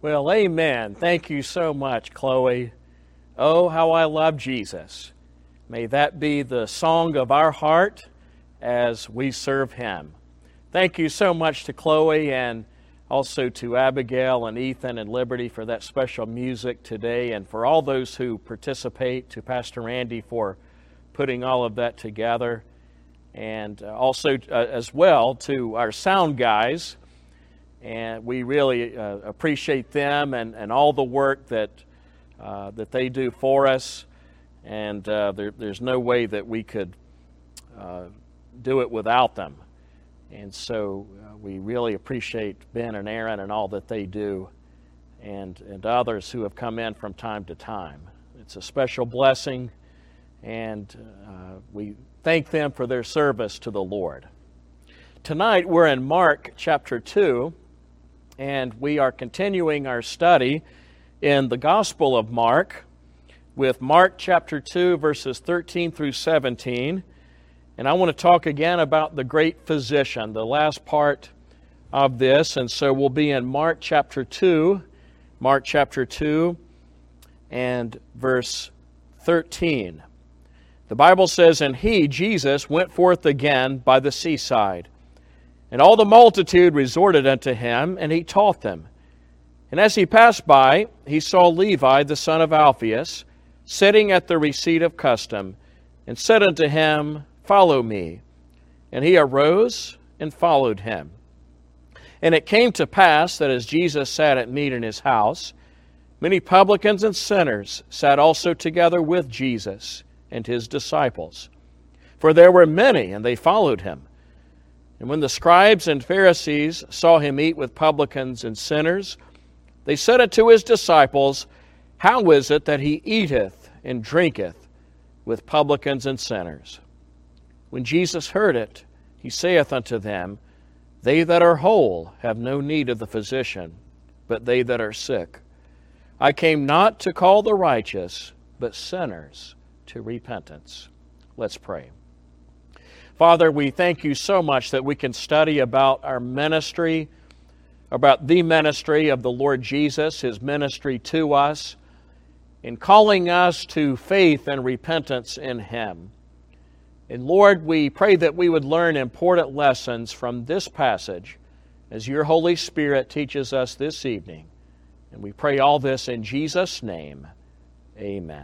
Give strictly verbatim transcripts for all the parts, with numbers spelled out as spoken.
Well, amen. Thank you so much, Chloe. Oh, how I love Jesus. May that be the song of our heart as we serve Him. Thank you so much to Chloe and also to Abigail and Ethan and Liberty for that special music today, and for all those who participate, to Pastor Randy for putting all of that together, and also uh, as well to our sound guys. And we really uh, appreciate them and, and all the work that uh, that they do for us. And uh, there, there's no way that we could uh, do it without them. And so uh, we really appreciate Ben and Aaron and all that they do, and, and others who have come in from time to time. It's a special blessing, and uh, we thank them for their service to the Lord. Tonight we're in Mark chapter two. And we are continuing our study in the Gospel of Mark with Mark chapter two, verses thirteen through seventeen. And I want to talk again about the great physician, the last part of this. And so we'll be in Mark chapter two, Mark chapter two, and verse thirteen. The Bible says, "And he, Jesus, went forth again by the seaside. And all the multitude resorted unto him, and he taught them. And as he passed by, he saw Levi the son of Alphaeus sitting at the receipt of custom, and said unto him, Follow me. And he arose and followed him. And it came to pass that as Jesus sat at meat in his house, many publicans and sinners sat also together with Jesus and his disciples. For there were many, and they followed him. And when the scribes and Pharisees saw him eat with publicans and sinners, they said unto his disciples, How is it that he eateth and drinketh with publicans and sinners? When Jesus heard it, he saith unto them, They that are whole have no need of the physician, but they that are sick. I came not to call the righteous, but sinners to repentance." Let's pray. Father, we thank you so much that we can study about our ministry, about the ministry of the Lord Jesus, His ministry to us, in calling us to faith and repentance in Him. And Lord, we pray that we would learn important lessons from this passage as your Holy Spirit teaches us this evening. And we pray all this in Jesus' name. Amen.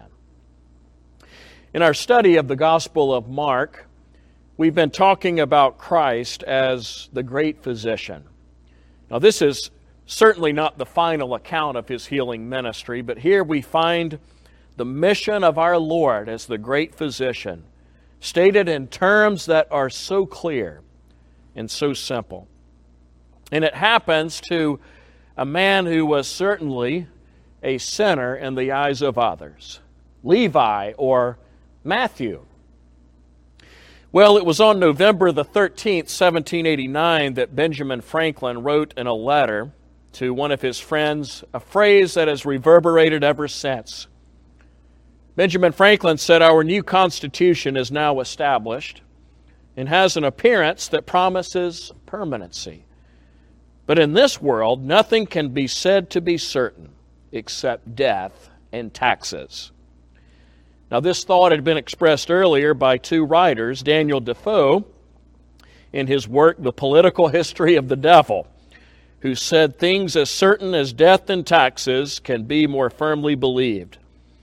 In our study of the Gospel of Mark, we've been talking about Christ as the great physician. Now, this is certainly not the final account of His healing ministry, but here we find the mission of our Lord as the great physician, stated in terms that are so clear and so simple. And it happens to a man who was certainly a sinner in the eyes of others, Levi or Matthew. Well, it was on November the thirteenth, seventeen eighty-nine, that Benjamin Franklin wrote in a letter to one of his friends a phrase that has reverberated ever since. Benjamin Franklin said, "Our new Constitution is now established and has an appearance that promises permanency. But in this world, nothing can be said to be certain except death and taxes." Now, this thought had been expressed earlier by two writers, Daniel Defoe, in his work, The Political History of the Devil, who said things as certain as death and taxes can be more firmly believed.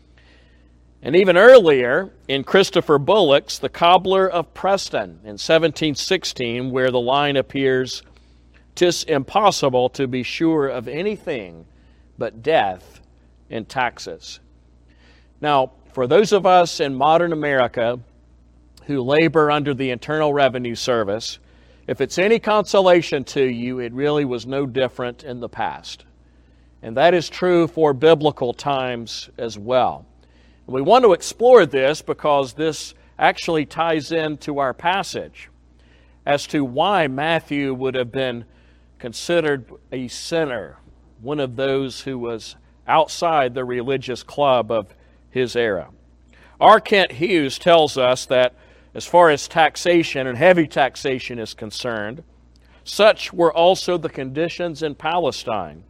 And even earlier, in Christopher Bullock's The Cobbler of Preston in seventeen sixteen, where the line appears, "'Tis impossible to be sure of anything but death and taxes." Now, for those of us in modern America who labor under the Internal Revenue Service, if it's any consolation to you, it really was no different in the past. And that is true for biblical times as well. And we want to explore this because this actually ties into our passage as to why Matthew would have been considered a sinner, one of those who was outside the religious club of his era. R. Kent Hughes tells us that as far as taxation and heavy taxation is concerned, such were also the conditions in Palestine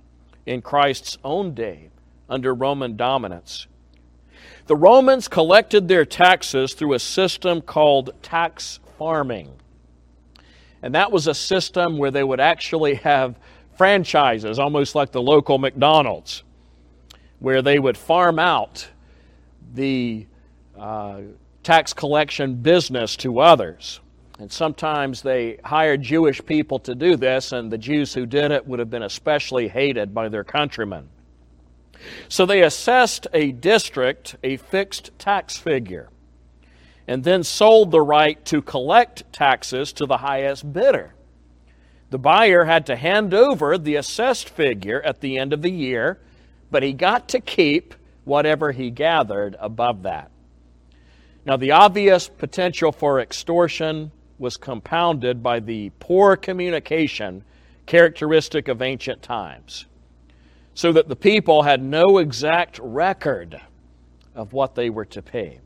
in Christ's own day under Roman dominance. The Romans collected their taxes through a system called tax farming. And that was a system where they would actually have franchises, almost like the local McDonald's, where they would farm out the uh, tax collection business to others. And sometimes they hired Jewish people to do this, and the Jews who did it would have been especially hated by their countrymen. So they assessed a district a fixed tax figure, and then sold the right to collect taxes to the highest bidder. The buyer had to hand over the assessed figure at the end of the year, but he got to keep whatever he gathered above that. Now, the obvious potential for extortion was compounded by the poor communication characteristic of ancient times, so that the people had no exact record of what they were to pay.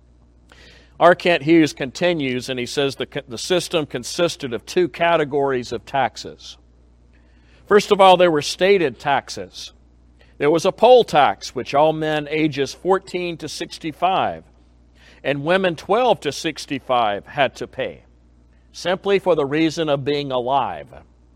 R. Kent Hughes continues, and he says the, the system consisted of two categories of taxes. First of all, there were stated taxes. There was a poll tax, which all men ages fourteen to sixty-five and women twelve to sixty-five had to pay, simply for the reason of being alive.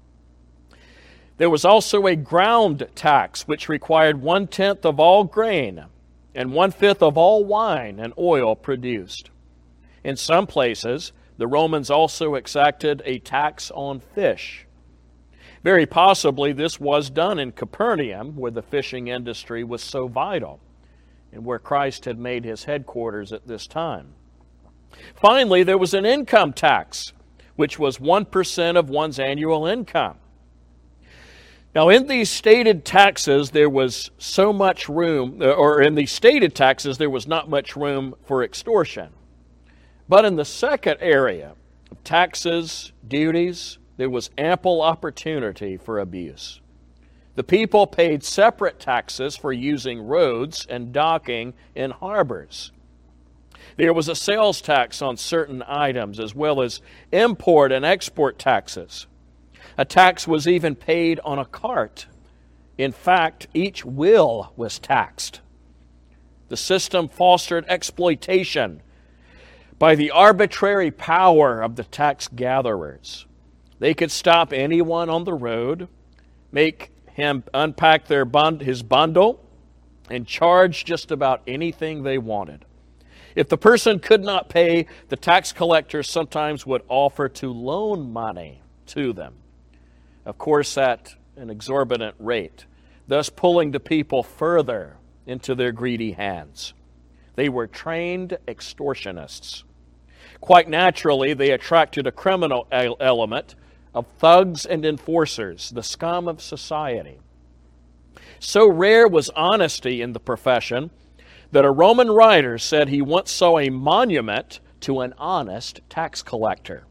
There was also a ground tax, which required one-tenth of all grain and one-fifth of all wine and oil produced. In some places, the Romans also exacted a tax on fish. Very possibly this was done in Capernaum, where the fishing industry was so vital and where Christ had made his headquarters at this time. Finally, there was an income tax, which was one percent of one's annual income. Now, in these stated taxes, there was so much room, or in these stated taxes, there was not much room for extortion. But in the second area, taxes, duties, there was ample opportunity for abuse. The people paid separate taxes for using roads and docking in harbors. There was a sales tax on certain items, as well as import and export taxes. A tax was even paid on a cart. In fact, each wheel was taxed. The system fostered exploitation by the arbitrary power of the tax gatherers. They could stop anyone on the road, make him unpack their bund- his bundle, and charge just about anything they wanted. If the person could not pay, the tax collectors sometimes would offer to loan money to them, of course at an exorbitant rate, thus pulling the people further into their greedy hands. They were trained extortionists. Quite naturally, they attracted a criminal element of thugs and enforcers, the scum of society. So rare was honesty in the profession that a Roman writer said he once saw a monument to an honest tax collector.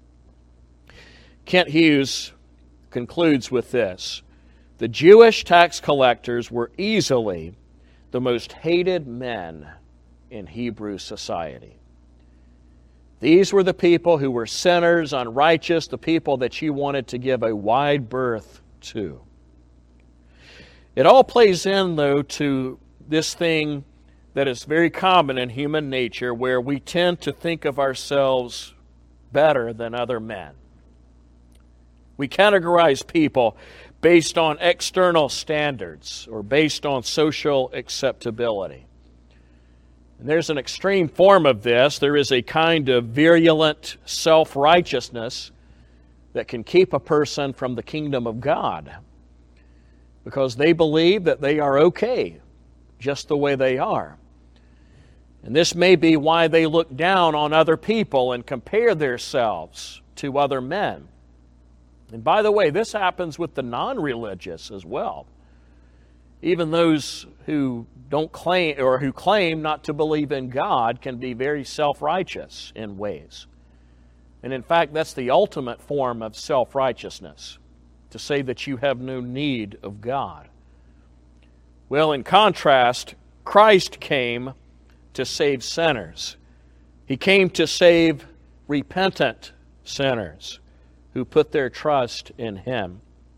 Kent Hughes concludes with this: the Jewish tax collectors were easily the most hated men in Hebrew society. These were the people who were sinners, unrighteous, the people that you wanted to give a wide berth to. It all plays in, though, to this thing that is very common in human nature, where we tend to think of ourselves better than other men. We categorize people based on external standards or based on social acceptability. And there's an extreme form of this. There is a kind of virulent self-righteousness that can keep a person from the kingdom of God, because they believe that they are okay just the way they are. And this may be why they look down on other people and compare themselves to other men. And by the way, this happens with the non-religious as well. Even those who don't claim or who claim not to believe in God can be very self-righteous in ways. And in fact, that's the ultimate form of self-righteousness, to say that you have no need of God. Well, in contrast, Christ came to save sinners. He came to save repentant sinners who put their trust in Him.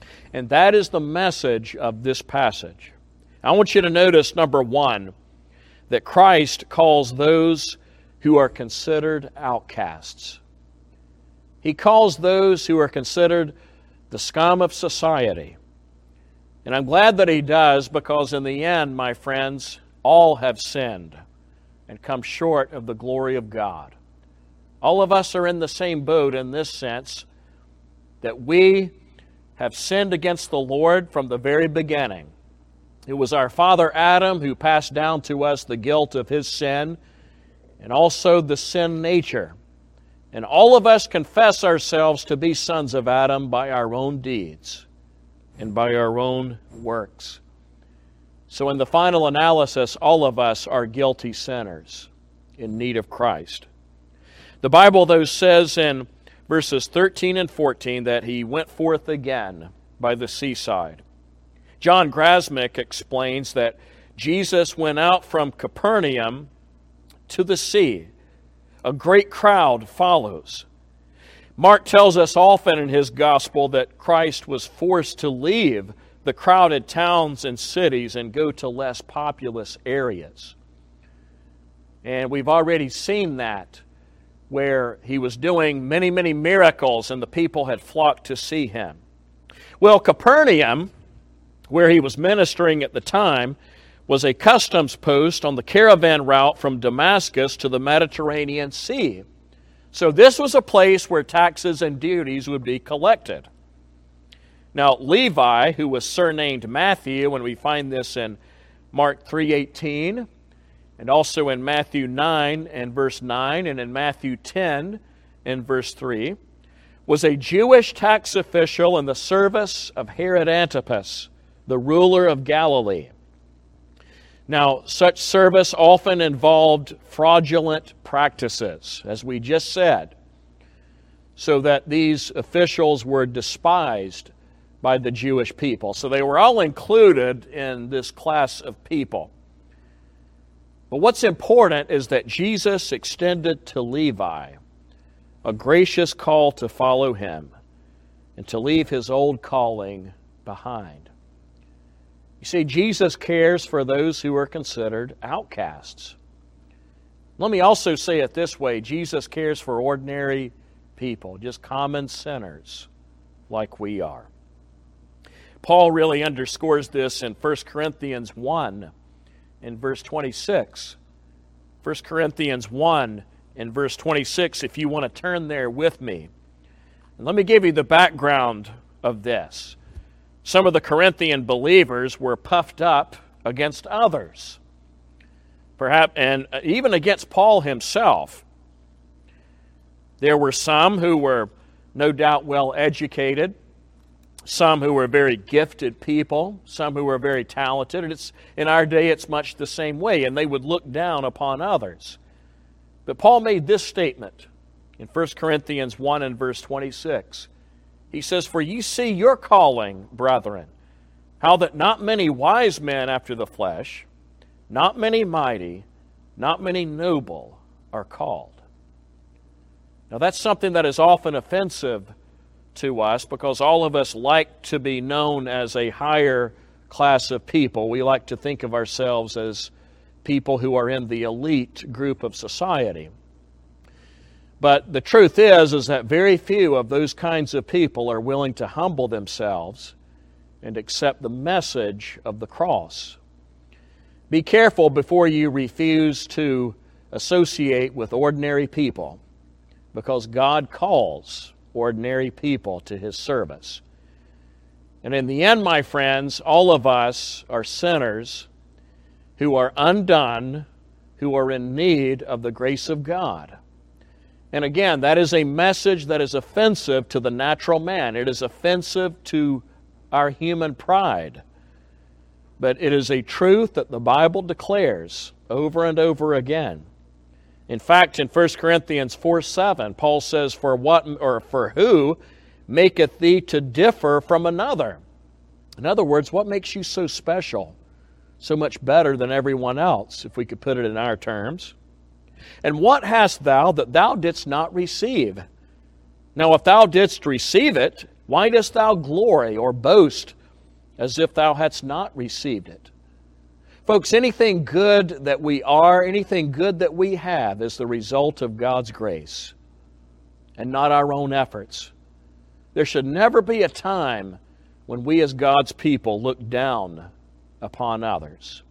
And that is the message of this passage. I want you to notice, number one, that Christ calls those who are considered outcasts. He calls those who are considered the scum of society. And I'm glad that He does, because in the end, my friends, all have sinned and come short of the glory of God. All of us are in the same boat in this sense, that we have sinned against the Lord from the very beginning. It was our father Adam who passed down to us the guilt of his sin and also the sin nature. And all of us confess ourselves to be sons of Adam by our own deeds and by our own works. So in the final analysis, all of us are guilty sinners in need of Christ. The Bible, though, says in verses thirteen and fourteen that He went forth again by the seaside. John Grasmick explains that Jesus went out from Capernaum to the sea. A great crowd follows. Mark tells us often in his gospel that Christ was forced to leave the crowded towns and cities and go to less populous areas. And we've already seen that, where He was doing many, many miracles and the people had flocked to see Him. Well, Capernaum, where He was ministering at the time, was a customs post on the caravan route from Damascus to the Mediterranean Sea. So this was a place where taxes and duties would be collected. Now, Levi, who was surnamed Matthew, and we find this in Mark three eighteen, and also in Matthew nine and verse nine, and in Matthew ten and verse three, was a Jewish tax official in the service of Herod Antipas, the ruler of Galilee. Now, such service often involved fraudulent practices, as we just said, so that these officials were despised by the Jewish people. So they were all included in this class of people. But what's important is that Jesus extended to Levi a gracious call to follow Him and to leave his old calling behind. You see, Jesus cares for those who are considered outcasts. Let me also say it this way: Jesus cares for ordinary people, just common sinners like we are. Paul really underscores this in First Corinthians one in verse twenty-six. First Corinthians one in verse twenty-six, if you want to turn there with me. And let me give you the background of this. Some of the Corinthian believers were puffed up against others, perhaps, and even against Paul himself. There were some who were no doubt well educated, some who were very gifted people, some who were very talented, and it's in our day it's much the same way, and they would look down upon others. But Paul made this statement in First Corinthians one and verse twenty-six. He says, "For ye see your calling, brethren, how that not many wise men after the flesh, not many mighty, not many noble are called." Now that's something that is often offensive to us, because all of us like to be known as a higher class of people. We like to think of ourselves as people who are in the elite group of society. But the truth is, is that very few of those kinds of people are willing to humble themselves and accept the message of the cross. Be careful before you refuse to associate with ordinary people, because God calls ordinary people to His service. And in the end, my friends, all of us are sinners who are undone, who are in need of the grace of God. And again, that is a message that is offensive to the natural man. It is offensive to our human pride. But it is a truth that the Bible declares over and over again. In fact, in First Corinthians four seven, Paul says, "For what or for who maketh thee to differ from another?" In other words, what makes you so special, so much better than everyone else, if we could put it in our terms? "And what hast thou that thou didst not receive? Now if thou didst receive it, Why dost thou glory or boast as if thou hadst not received it? Folks, anything good that we are, anything good that we have is the result of God's grace and not our own efforts. There should never be a time when we as God's people look down upon others.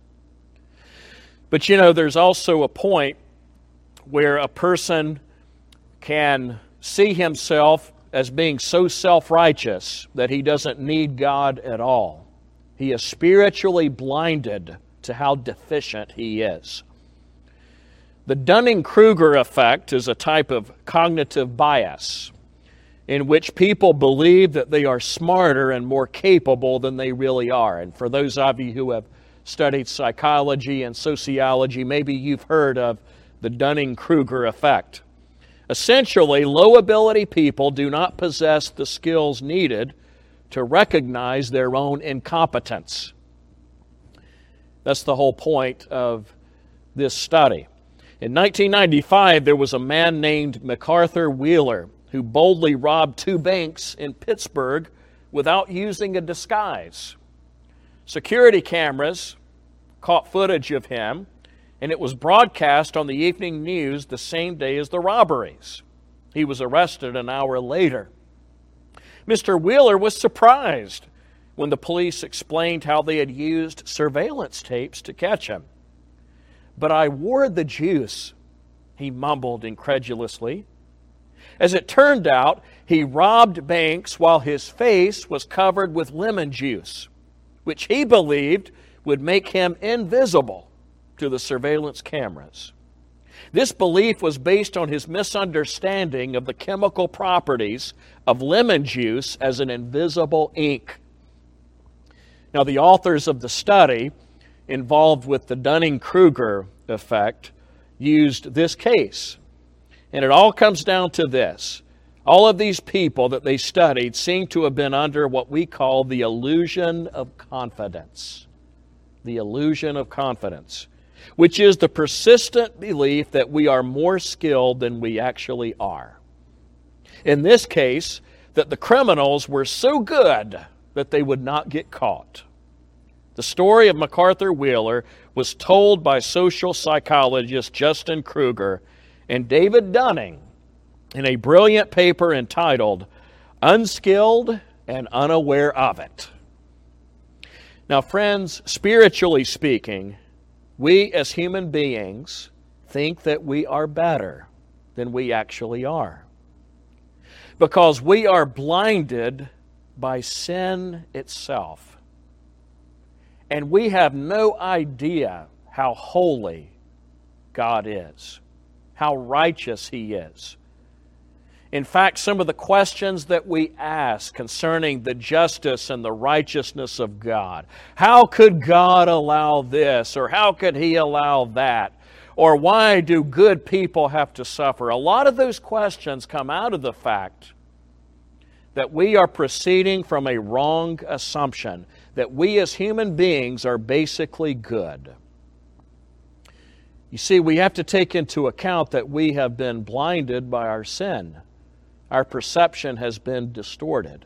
But you know, there's also a point where a person can see himself as being so self-righteous that he doesn't need God at all. He is spiritually blinded to how deficient he is. The Dunning-Kruger effect is a type of cognitive bias in which people believe that they are smarter and more capable than they really are. And for those of you who have studied psychology and sociology, maybe you've heard of the Dunning-Kruger effect. Essentially, low-ability people do not possess the skills needed to recognize their own incompetence. That's the whole point of this study. In nineteen ninety-five, there was a man named MacArthur Wheeler who boldly robbed two banks in Pittsburgh without using a disguise. Security cameras caught footage of him, and it was broadcast on the evening news the same day as the robberies. He was arrested an hour later. Mister Wheeler was surprised when the police explained how they had used surveillance tapes to catch him. "But I wore the juice," he mumbled incredulously. As it turned out, he robbed banks while his face was covered with lemon juice, which he believed would make him invisible to the surveillance cameras. This belief was based on his misunderstanding of the chemical properties of lemon juice as an invisible ink. Now, the authors of the study involved with the Dunning-Kruger effect used this case. And it all comes down to this. All of these people that they studied seem to have been under what we call the illusion of confidence. The illusion of confidence, which is the persistent belief that we are more skilled than we actually are. In this case, that the criminals were so good that they would not get caught. The story of MacArthur Wheeler was told by social psychologist Justin Kruger and David Dunning in a brilliant paper entitled Unskilled and Unaware of It. Now, friends, spiritually speaking, we as human beings think that we are better than we actually are, because we are blinded by sin itself. And we have no idea how holy God is, how righteous He is. In fact, some of the questions that we ask concerning the justice and the righteousness of God, how could God allow this, or how could He allow that, or why do good people have to suffer? A lot of those questions come out of the fact that we are proceeding from a wrong assumption, that we as human beings are basically good. You see, we have to take into account that we have been blinded by our sin. Our perception has been distorted.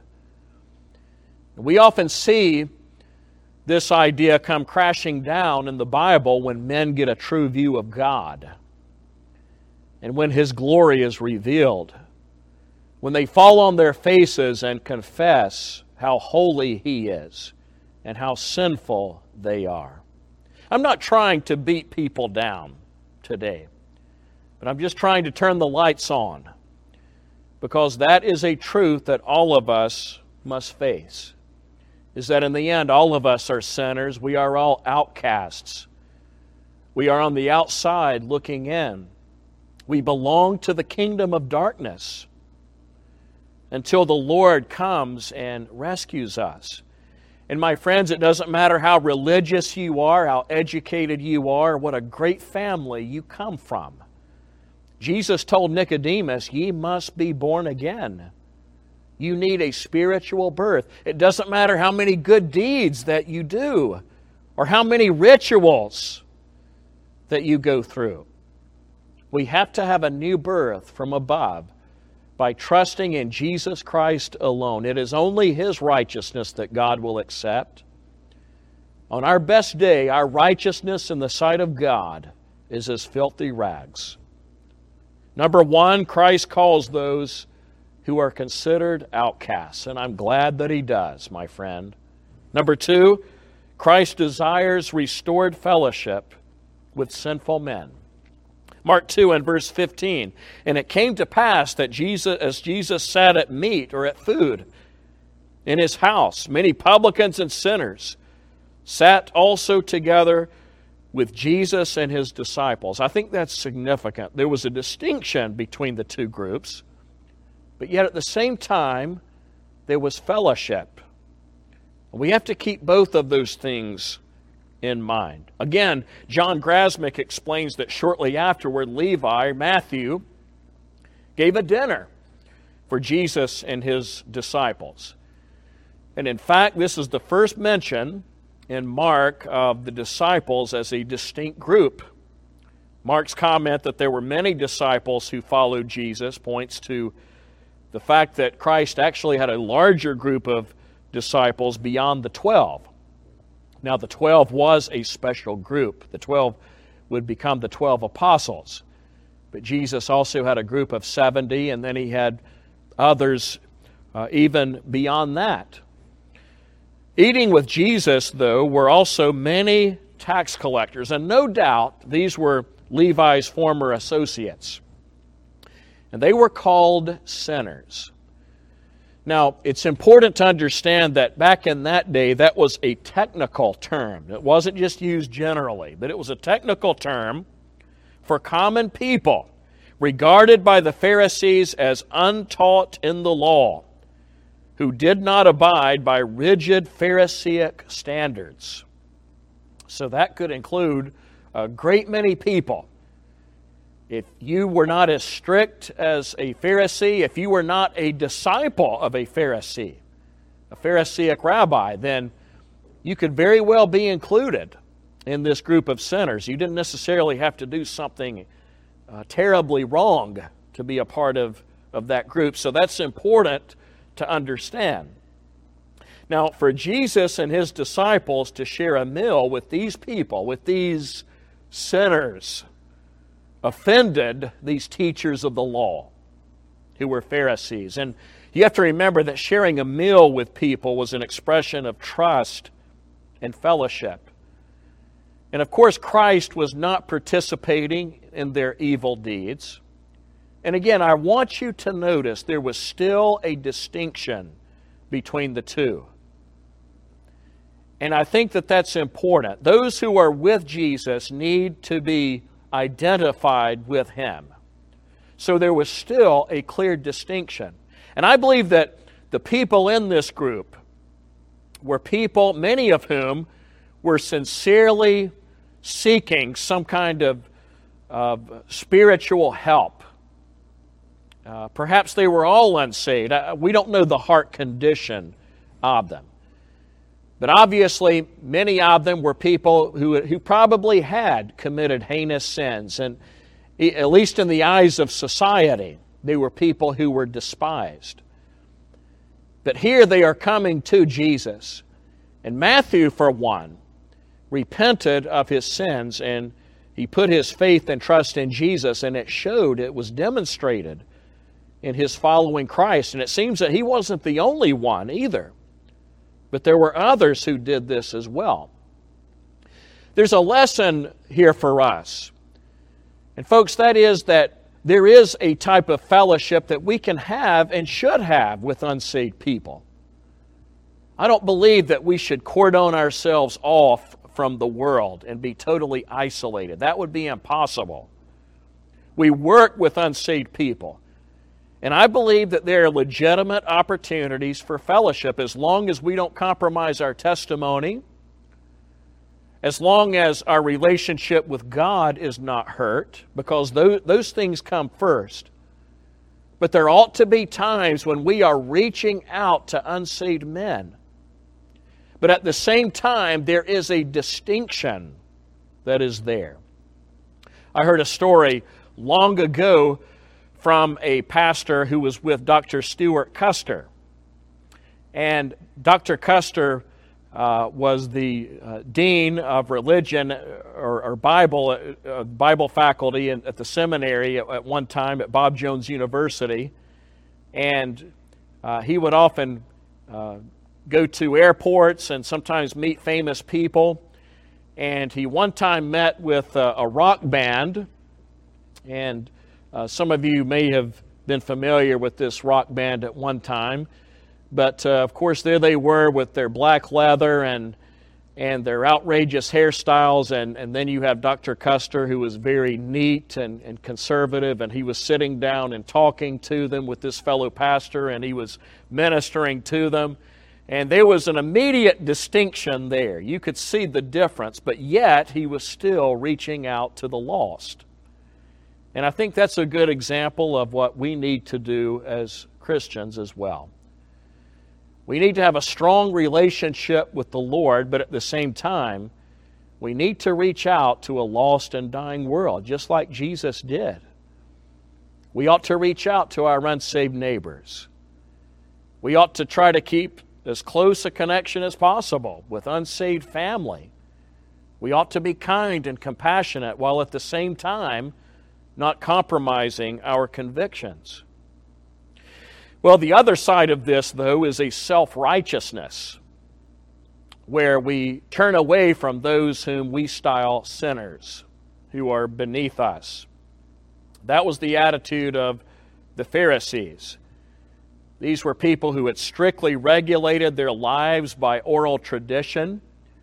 We often see this idea come crashing down in the Bible when men get a true view of God and when His glory is revealed, when they fall on their faces and confess how holy He is and how sinful they are. I'm not trying to beat people down today, but I'm just trying to turn the lights on, because that is a truth that all of us must face, is that in the end, all of us are sinners. We are all outcasts. We are on the outside looking in. We belong to the kingdom of darkness until the Lord comes and rescues us. And my friends, it doesn't matter how religious you are, how educated you are, what a great family you come from. Jesus told Nicodemus, ye must be born again. You need a spiritual birth. It doesn't matter how many good deeds that you do or how many rituals that you go through. We have to have a new birth from above by trusting in Jesus Christ alone. It is only His righteousness that God will accept. On our best day, our righteousness in the sight of God is as filthy rags. Number one, Christ calls those who are considered outcasts, and I'm glad that He does, my friend. Number two, Christ desires restored fellowship with sinful men. Mark two and verse fifteen, and it came to pass that Jesus, as Jesus sat at meat or at food in His house, many publicans and sinners sat also together with Jesus and His disciples. I think that's significant. There was a distinction between the two groups, but yet at the same time, there was fellowship. We have to keep both of those things in mind. Again, John Grasmick explains that shortly afterward, Levi, Matthew, gave a dinner for Jesus and His disciples. And in fact, this is the first mention in Mark of the disciples as a distinct group. Mark's comment that there were many disciples who followed Jesus points to the fact that Christ actually had a larger group of disciples beyond the twelve. Now, the twelve was a special group. The twelve would become the twelve apostles. But Jesus also had a group of seventy, and then He had others uh, even beyond that. Eating with Jesus, though, were also many tax collectors, and no doubt these were Levi's former associates. And they were called sinners. Now, it's important to understand that back in that day, that was a technical term. It wasn't just used generally, but it was a technical term for common people regarded by the Pharisees as untaught in the law, who did not abide by rigid Pharisaic standards. So that could include a great many people. If you were not as strict as a Pharisee, if you were not a disciple of a Pharisee, a Pharisaic rabbi, then you could very well be included in this group of sinners. You didn't necessarily have to do something uh, terribly wrong to be a part of, of that group. So that's important to understand. Now, for Jesus and His disciples to share a meal with these people, with these sinners, offended these teachers of the law who were Pharisees. And you have to remember that sharing a meal with people was an expression of trust and fellowship. And of course, Christ was not participating in their evil deeds. And again, I want you to notice there was still a distinction between the two. And I think that that's important. Those who are with Jesus need to be identified with Him. So there was still a clear distinction. And I believe that the people in this group were people, many of whom were sincerely seeking some kind of, of spiritual help. Uh, perhaps they were all unsaved. Uh, we don't know the heart condition of them. But obviously, many of them were people who, who probably had committed heinous sins. And at least in the eyes of society, they were people who were despised. But here they are coming to Jesus. And Matthew, for one, repented of his sins, and he put his faith and trust in Jesus, and it showed, it was demonstrated in his following Christ. And it seems that he wasn't the only one either. But there were others who did this as well. There's a lesson here for us. And folks, that is that there is a type of fellowship that we can have and should have with unsaved people. I don't believe that we should cordon ourselves off from the world and be totally isolated. That would be impossible. We work with unsaved people. And I believe that there are legitimate opportunities for fellowship as long as we don't compromise our testimony, as long as our relationship with God is not hurt, because those, those things come first. But there ought to be times when we are reaching out to unsaved men. But at the same time, there is a distinction that is there. I heard a story long ago from a pastor who was with Doctor Stuart Custer. And Doctor Custer uh, was the uh, dean of religion or, or Bible uh, Bible faculty in, at the seminary at, at one time at Bob Jones University. And uh, he would often uh, go to airports and sometimes meet famous people. And he one time met with uh, a rock band, and uh, some of you may have been familiar with this rock band at one time. But, uh, of course, there they were with their black leather and and their outrageous hairstyles. And, and then you have Doctor Custer, who was very neat and, and conservative, and he was sitting down and talking to them with this fellow pastor, and he was ministering to them. And there was an immediate distinction there. You could see the difference, but yet he was still reaching out to the lost. And I think that's a good example of what we need to do as Christians as well. We need to have a strong relationship with the Lord, but at the same time, we need to reach out to a lost and dying world, just like Jesus did. We ought to reach out to our unsaved neighbors. We ought to try to keep as close a connection as possible with unsaved family. We ought to be kind and compassionate while at the same time not compromising our convictions. Well, the other side of this, though, is a self-righteousness where we turn away from those whom we style sinners, who are beneath us. That was the attitude of the Pharisees. These were people who had strictly regulated their lives by oral tradition.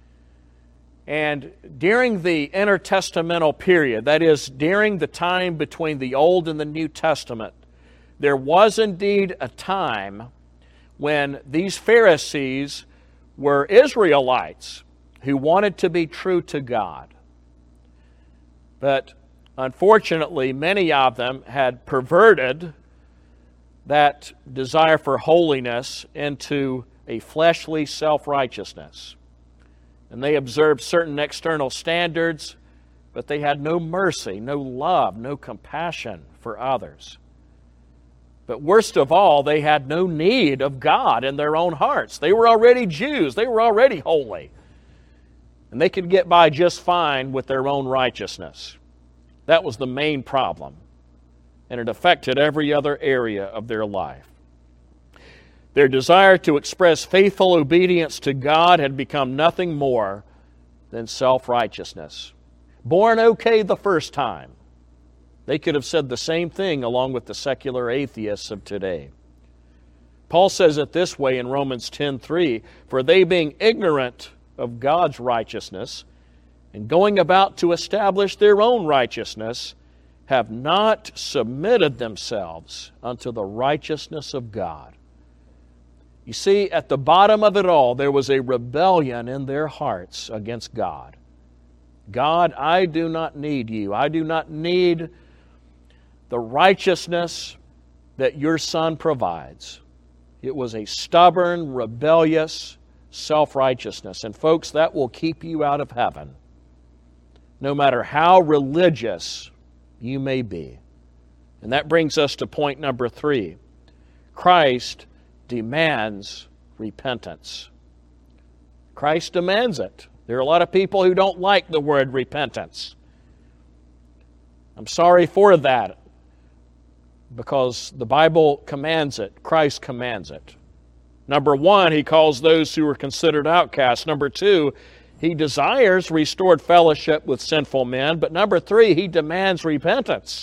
And during the intertestamental period, that is, during the time between the Old and the New Testament, there was indeed a time when these Pharisees were Israelites who wanted to be true to God. But unfortunately, many of them had perverted that desire for holiness into a fleshly self-righteousness. And they observed certain external standards, but they had no mercy, no love, no compassion for others. But worst of all, they had no need of God in their own hearts. They were already Jews. They were already holy. And they could get by just fine with their own righteousness. That was the main problem. And it affected every other area of their life. Their desire to express faithful obedience to God had become nothing more than self-righteousness. Born okay the first time. They could have said the same thing along with the secular atheists of today. Paul says it this way in Romans ten three, "For they being ignorant of God's righteousness, and going about to establish their own righteousness, have not submitted themselves unto the righteousness of God." You see, at the bottom of it all, there was a rebellion in their hearts against God. God, I do not need you. I do not need the righteousness that your Son provides. It was a stubborn, rebellious self-righteousness. And folks, that will keep you out of heaven, no matter how religious you may be. And that brings us to point number three. Christ demands repentance. Christ demands it. There are a lot of people who don't like the word repentance. I'm sorry for that, because the Bible commands it. Christ commands it. Number one, He calls those who are considered outcasts. Number two, He desires restored fellowship with sinful men. But number three, He demands repentance.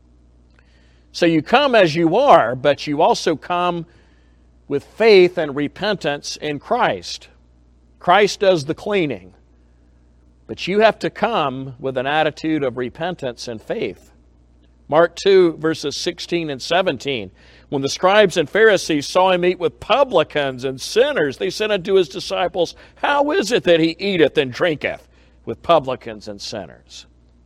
So you come as you are, but you also come with faith and repentance in Christ. Christ does the cleaning. But you have to come with an attitude of repentance and faith. Mark two, verses sixteen and seventeen. When the scribes and Pharisees saw Him eat with publicans and sinners, they said unto His disciples, "How is it that He eateth and drinketh with publicans and sinners?"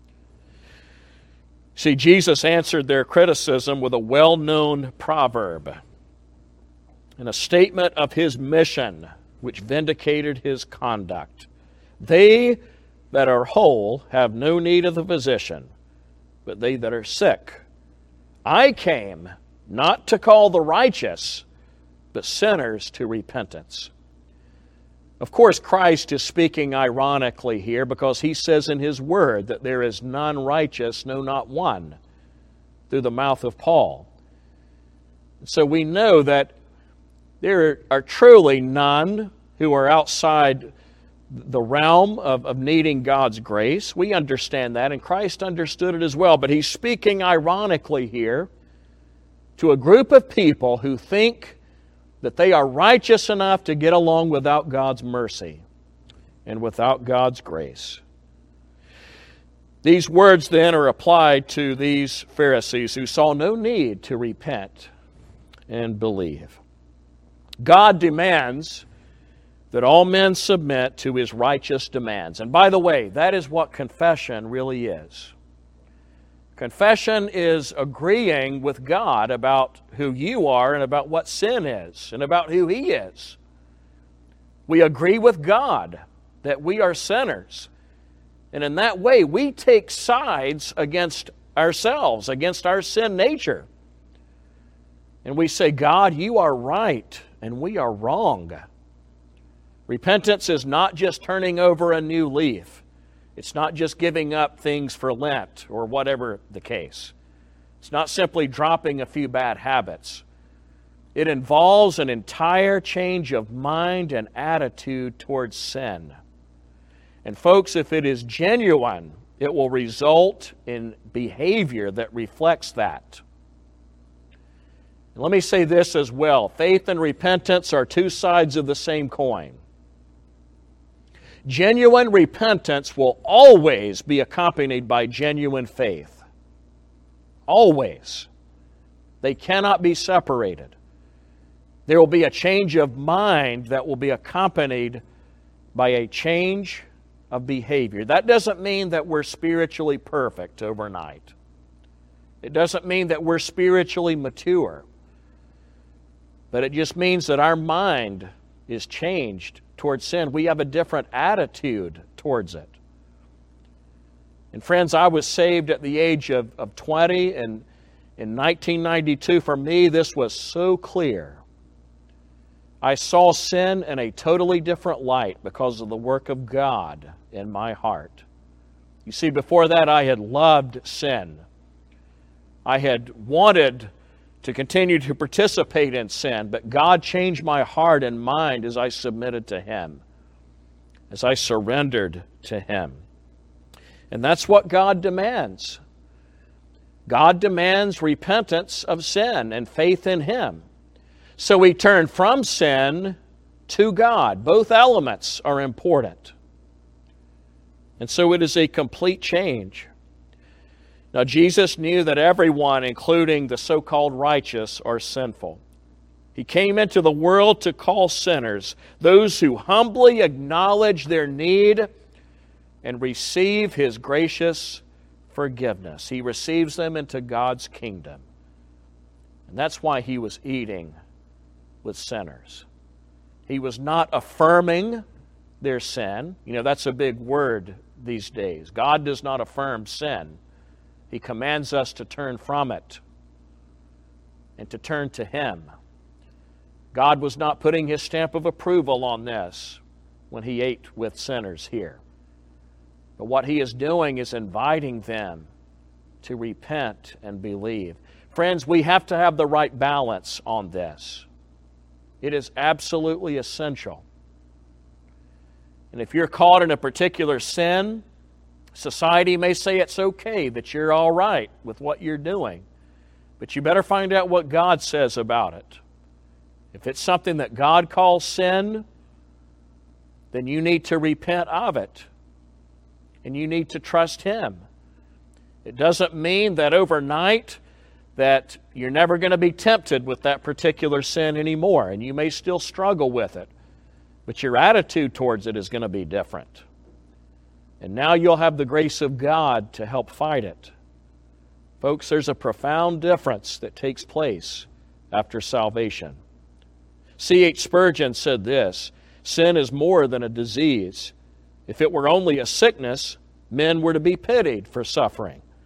See, Jesus answered their criticism with a well-known proverb and a statement of His mission, which vindicated His conduct. They that are whole have no need of the physician, but they that are sick. I came not to call the righteous, but sinners to repentance. Of course, Christ is speaking ironically here because he says in his word that there is none righteous, no, not one, through the mouth of Paul. So we know that there are truly none who are outside the realm of, of needing God's grace. We understand that, and Christ understood it as well. But he's speaking ironically here to a group of people who think that they are righteous enough to get along without God's mercy and without God's grace. These words then are applied to these Pharisees who saw no need to repent and believe. God demands that all men submit to his righteous demands. And by the way, that is what confession really is. Confession is agreeing with God about who you are and about what sin is and about who he is. We agree with God that we are sinners. And in that way, we take sides against ourselves, against our sin nature. And we say, God, you are right and we are wrong. Repentance is not just turning over a new leaf. It's not just giving up things for Lent or whatever the case. It's not simply dropping a few bad habits. It involves an entire change of mind and attitude towards sin. And folks, if it is genuine, it will result in behavior that reflects that. And let me say this as well. Faith and repentance are two sides of the same coin. Genuine repentance will always be accompanied by genuine faith. Always. They cannot be separated. There will be a change of mind that will be accompanied by a change of behavior. That doesn't mean that we're spiritually perfect overnight. It doesn't mean that we're spiritually mature. But it just means that our mind is changed towards sin. We have a different attitude towards it. And friends, I was saved at the age of, of twenty, and in nineteen ninety-two, for me, this was so clear. I saw sin in a totally different light because of the work of God in my heart. You see, before that, I had loved sin. I had wanted to continue to participate in sin, but God changed my heart and mind as I submitted to Him, as I surrendered to Him. And that's what God demands. God demands repentance of sin and faith in Him. So we turn from sin to God. Both elements are important. And so it is a complete change. Now, Jesus knew that everyone, including the so-called righteous, are sinful. He came into the world to call sinners, those who humbly acknowledge their need and receive His gracious forgiveness. He receives them into God's kingdom. And that's why He was eating with sinners. He was not affirming their sin. You know, that's a big word these days. God does not affirm sin. He commands us to turn from it and to turn to Him. God was not putting His stamp of approval on this when He ate with sinners here. But what He is doing is inviting them to repent and believe. Friends, we have to have the right balance on this. It is absolutely essential. And if you're caught in a particular sin, society may say it's okay, that you're all right with what you're doing. But you better find out what God says about it. If it's something that God calls sin, then you need to repent of it. And you need to trust Him. It doesn't mean that overnight that you're never going to be tempted with that particular sin anymore. And you may still struggle with it. But your attitude towards it is going to be different. And now you'll have the grace of God to help fight it. Folks, there's a profound difference that takes place after salvation. C H Spurgeon said this, "Sin is more than a disease. If it were only a sickness, men were to be pitied for suffering.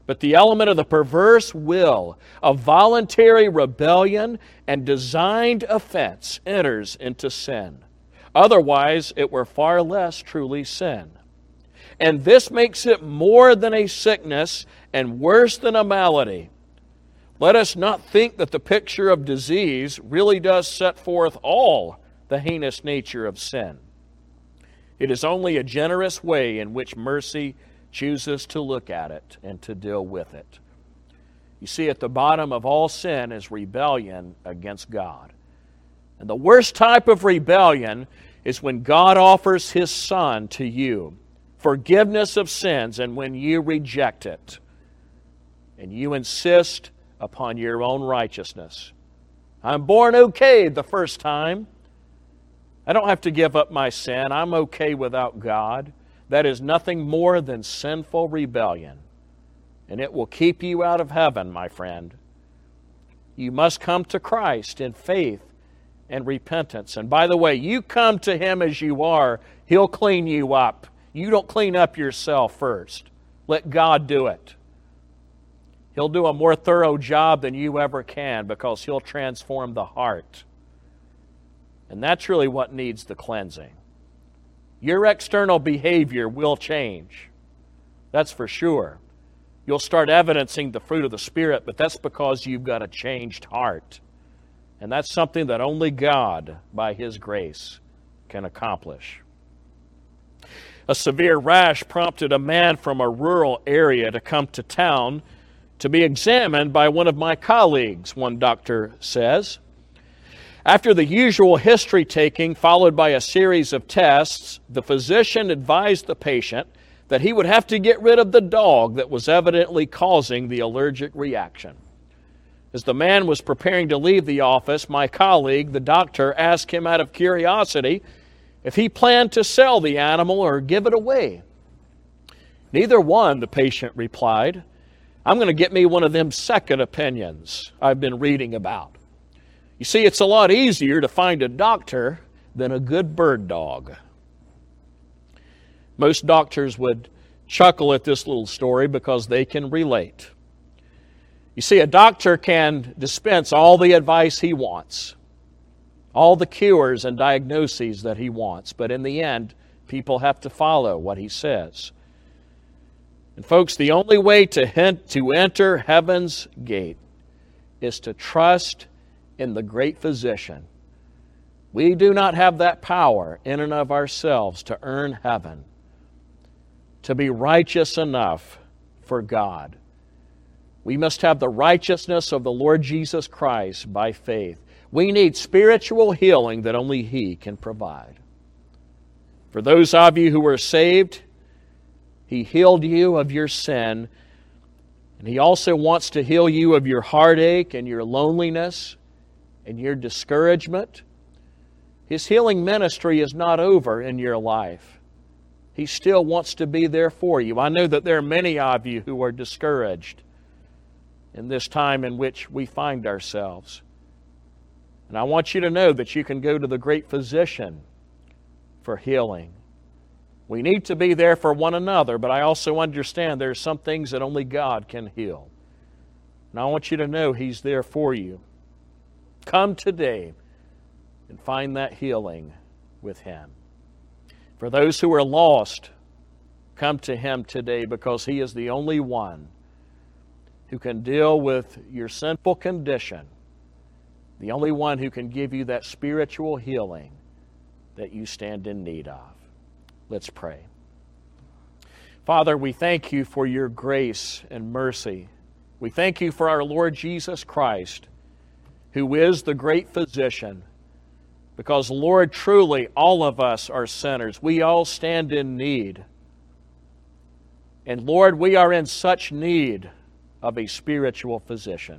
But the element of the perverse will, of voluntary rebellion and designed offense enters into sin. Otherwise, it were far less truly sin. And this makes it more than a sickness and worse than a malady. Let us not think that the picture of disease really does set forth all the heinous nature of sin. It is only a generous way in which mercy chooses to look at it and to deal with it. You see, at the bottom of all sin is rebellion against God. And the worst type of rebellion is when God offers His Son to you, forgiveness of sins, and when you reject it, and you insist upon your own righteousness. I'm born okay the first time. I don't have to give up my sin. I'm okay without God. That is nothing more than sinful rebellion. And it will keep you out of heaven, my friend. You must come to Christ in faith and repentance. And by the way, you come to Him as you are. He'll clean you up. You don't clean up yourself first. Let God do it. He'll do a more thorough job than you ever can because He'll transform the heart. And that's really what needs the cleansing. Your external behavior will change. That's for sure. You'll start evidencing the fruit of the Spirit, but that's because you've got a changed heart. And that's something that only God, by His grace, can accomplish. A severe rash prompted a man from a rural area to come to town to be examined by one of my colleagues, one doctor says. After the usual history taking, followed by a series of tests, the physician advised the patient that he would have to get rid of the dog that was evidently causing the allergic reaction. As the man was preparing to leave the office, my colleague, the doctor, asked him out of curiosity if he planned to sell the animal or give it away. Neither one, the patient replied. I'm going to get me one of them second opinions I've been reading about. You see, it's a lot easier to find a doctor than a good bird dog. Most doctors would chuckle at this little story because they can relate. You see, a doctor can dispense all the advice he wants, all the cures and diagnoses that he wants, but in the end, people have to follow what he says. And folks, the only way to, hint, to enter heaven's gate is to trust in the great physician. We do not have that power in and of ourselves to earn heaven, to be righteous enough for God. We must have the righteousness of the Lord Jesus Christ by faith. We need spiritual healing that only He can provide. For those of you who are saved, He healed you of your sin, and He also wants to heal you of your heartache and your loneliness and your discouragement. His healing ministry is not over in your life. He still wants to be there for you. I know that there are many of you who are discouraged in this time in which we find ourselves. And I want you to know that you can go to the great physician for healing. We need to be there for one another, but I also understand there are some things that only God can heal. And I want you to know He's there for you. Come today and find that healing with Him. For those who are lost, come to Him today because He is the only one who can deal with your sinful condition, the only one who can give you that spiritual healing that you stand in need of. Let's pray. Father, we thank You for Your grace and mercy. We thank You for our Lord Jesus Christ, who is the great physician. Because, Lord, truly all of us are sinners. We all stand in need. And, Lord, we are in such need of a spiritual physician.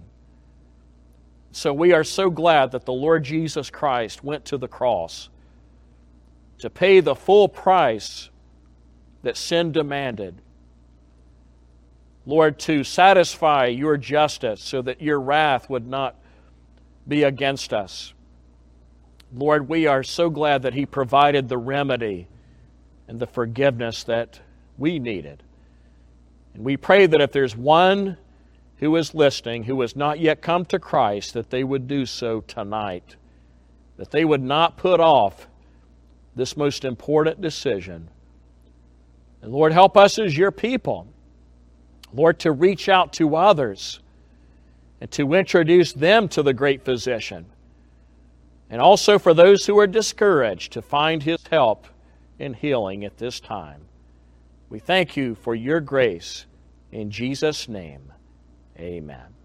So we are so glad that the Lord Jesus Christ went to the cross to pay the full price that sin demanded. Lord, to satisfy Your justice so that Your wrath would not be against us. Lord, we are so glad that He provided the remedy and the forgiveness that we needed. And we pray that if there's one who is listening, who has not yet come to Christ, that they would do so tonight, that they would not put off this most important decision. And Lord, help us as your people, Lord, to reach out to others and to introduce them to the great physician. And also for those who are discouraged, to find his help in healing at this time. We thank you for your grace. In Jesus' name, amen.